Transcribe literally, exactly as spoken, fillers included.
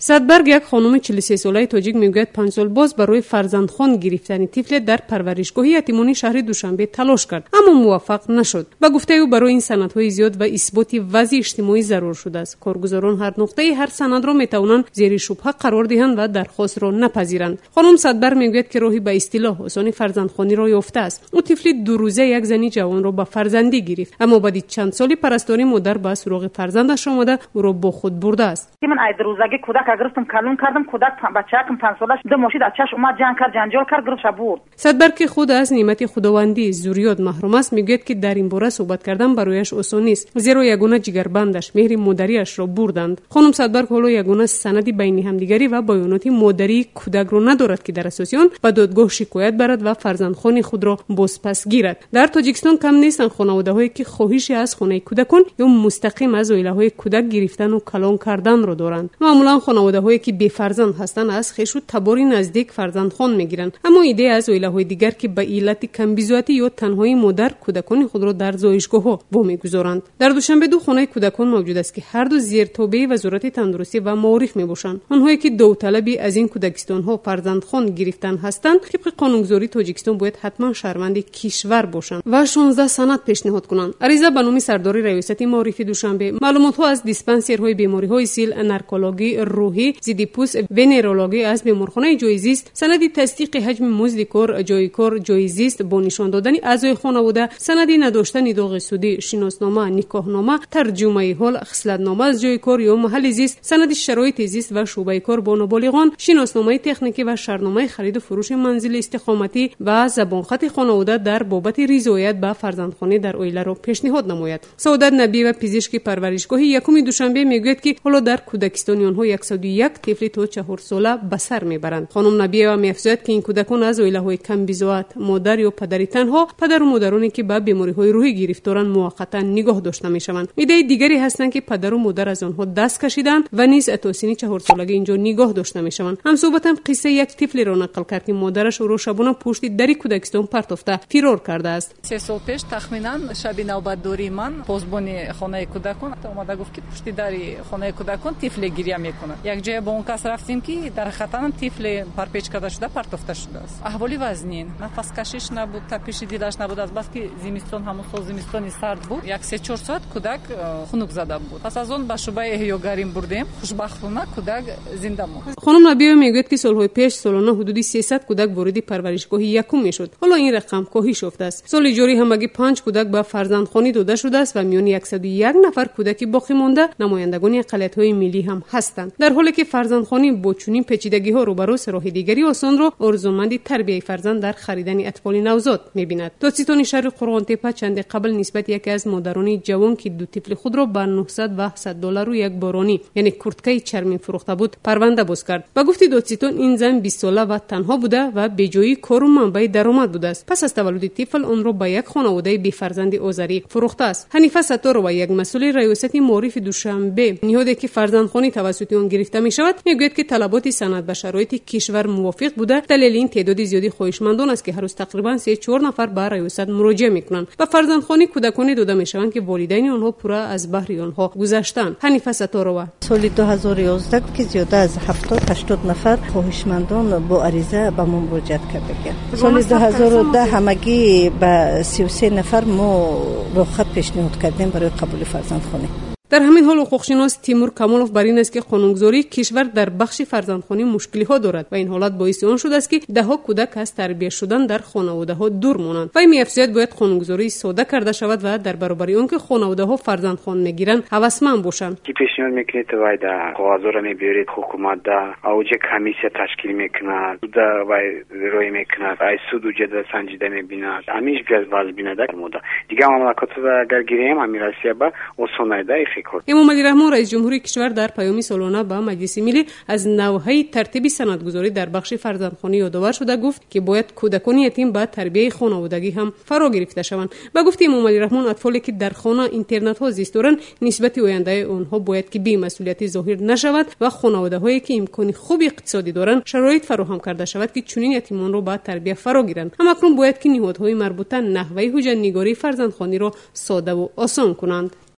صدبرگ یک خانم چهل و سه ساله تاجیک میگوید پنج سال باز برای فرزندخوان گرفتن طفل در پرورشگاه یتیمانی شهر دوشنبه تلاش کرد اما موفق نشد. با گفته او برای این سندهای زیاد و اثبات وضع اجتماعی ضرور شده است. کارگزاران هر نقطه هر سند را میتوانند زیر شبهه قرار دهند و درخواست را نپذیرند. خانم صدبرگ میگوید که راهی به اصطلاح آسانی فرزندخوانی را یافته است. او طفل دو روزه یک زنی جوان را به فرزندی گرفت اما بعد چند سالی پرستاری مادر به سراغ فرزندش آمده او را با خود برده است. من ای روزگی کودک گرفتم کلون کردم کودک بچه‌کم پنج سالش دو ماشین از چش اومد جنگ کرد جنجال کرد گرفتش برد. صدبرگ که خود از نعمت خداوندی ذریات محروم است میگوید که در این باره صحبت کردن برایش آسان نیست زیرا یگانه جگربندش مهر مادریش را بردند. خانم صدبرگ حالا یگانه سندی بین همدیگری و بیانات مادری کودک را ندارد که در اساس آن به دادگاه شکایت برد و فرزندخوان خود را بازپس گیرد. در تاجیکستان کم نیستند خانواده‌هایی که خواهشی از خانه کودکان یا مستقیم از عائله‌های کودک گرفتن و کلان کردن را دارند. معمولا خانواده‌هایی که بی فرزند هستند از خویش و تباری نزدیک فرزندخوان میگیرند اما ایده از عائله‌های دیگر که به علت کمبیزویتی یا تنهایی مادر کودکان خود را در زایشگاه‌ها وامیگذارند. در دوشنبه دو خانه کودکان موجود است که هر دو زیر تابع وزارت تندرستی و معارف میباشند. آنهایی که داوطلبی از این کودکستان‌ها فرزندخوان گرفتن هستند طبق قانونگذاری تاجیکستان باید حتما شهروند کشور باشند و شانزده سند پیشنهاد کنند. عریضه به نام سرداری ریاست معارف دوشنبه معلومات‌ها از دیسپنسرهای بیماری‌های سیل، نارکولوژی روحی، ضدپوست، ونرولوژی از بیمارخانه جایزیست، سند تصدیق حجم مزد کار، جای کار، جایزیست با نشان دادن اعضای خانواده، سند نداشتن داغ سودی، شناسنامه، نکاحنامه، ترجمه حال، خصلت‌نامه از جای کار یا محل زیست، سند شرایط زیست و شعبه کار با نابالغان، شناسنامه تکنیکی و شرطنامه خرید و فروش منزل استقامتی و زبانخط خانواده در بابت رضایت به فرزندخوانی در عائله را پیشنهاد نماید. سعادت نبی و پزشک پرورشگاه یکم دوشنبه میگوید که حالا در کودکستان آنها صد و یک طفل تا چهار ساله به سر میبرند. خانم نبی و میافزاید که این کودکان از عائله‌های کم بیزوات، مادر یا پدر تنها، پدر و مادرانی که به بیماری‌های روحی گرفتارند موقتا نگاه داشته میشوند. ایده دیگری هستند که پدر و مادر از آنها دست کشیدند و نیز تا سن چهار سالگی اینجا نگاه داشته میشوند. هم صحبتم قصه یک طفل را نقل کرد که مادرش او را شبانه پشت در کودکستان پرتافته فرار کرده است. سه سال پیش تخمینا شب نوبتداری من پاسبان خانه کودکان اومد گفت که پشت در خانه کودکان طفل گریه میکنه. یک جای با اون کس رفتیم که در خطر طفل پرپیچ کرده شده پرتافته شده است. احوالی وزنین، نفس کشش نبود، تپش دیدش نبود از بس که زمستون همون سال زمستونی سرد بود. یک سه چهار ساعت کودک خنک زده بود. پس از اون به شعبه احیاگریم بردیم. خوشبختانه کودک زنده ماند. خانم نبی میگوید که سالهای پیش سالانه حدود سیصد کودک وارد پرورشگاه یکم میشد. حالا این رقم کاهش یافته است. سال جاری هم اگه پنج کودک به فرزندخوانی داده شده است و میان صد و یک نفر کودک باقی مانده نمایندگان اقلیت‌های ملی هم هستند. در حالی که فرزندخوانی با چنین پیچیدگی‌ها روبرو راه دیگری آسان را آرزومند تربیت فرزند در خریدن اطفال نوزاد می‌بیند. دادستان شهر قرغان‌تپه چند قبل نسبت یکی از مادران جوان که دو طفل خود را به نهصد و هفتصد دلار و یک بارانی یعنی کرتکه چرمی فروخته بود پرونده باز کرد. با گفت دادستان این زن بیست ساله و تنها بوده و به جای کار و منبع درآمد بوده است. پس از تولد طفل آن را به یک خانواده بی فرزند آذری فروخته است. حنیفه ستار و یک مسئول ریاست معارف دوشنبه نهادی که فرزندخوانی توسط آن گرفته می شود میگوید که طلبات سند به شرایط کشور موافق بوده. دلیل این تعداد زیادی خواهشمندان است که هر روز تقریبا سه چهار نفر به ریاست مراجعه میکنند و فرزندخوانی کودکانی داده میشوند که والدین آنها پورا از بهر آنها گذشتند. حنیفه ستاروا سال دو هزار و یازده که زیاده از هفتاد هشتاد نفر خواهشمندان با عریضه به ما مراجعه کردند. سال دو هزار و ده همگی به سی و سه نفر ما رخصت پیشنهاد کردیم برای قبول فرزندخوانی. در همین حال حقوقشناس تیمور کمالوف بر این است که قانونگذاری کشور در بخش فرزندخوانی مشکلی ها دارد و این حالت باعث آن شده است که ده ها کودک از تربیت شدن در خانواده ها دور مانند و این میافزاید باید قانونگذاری ساده کرده شود و در برابر آن که خانواده ها فرزندخوان میگیرند هوسمند باشند. کی پیشنهاد میکنید وای در قواعد را میبرید حکومت در اوج کمیسیون تشکیل میکند در وای روی میکند ای سود و جدول سنجیده میبیند همیش بیاد واز بینده مودا دیگه مملکت را اگر گیریم امیراسیه با اوسونایده امام علی رحمان رئیس جمهوری کشور در پیامی سالانه به مجلس ملی از نوعی ترتیب سندگذاری در بخش فرزندخوانی یادآور شده گفت که باید کودکان یتیم به تربیت خانوادگی هم فرا گرفته شوند. با گفت امام علی رحمان اطفالی که در خانه اینترنت ها زیست دارند نسبت آینده آنها باید که بی مسئولیتی ظاهر نشود و خانواده هایی که امکان خوب اقتصادی دارند شرایط فراهم کرده شود که چنین یتیمان را به تربیت فرا گیرند. هم اکنون باید که نهادهای مربوطه نحوه حجت نگاری فرزندخوانی را ساده و آسان کنند.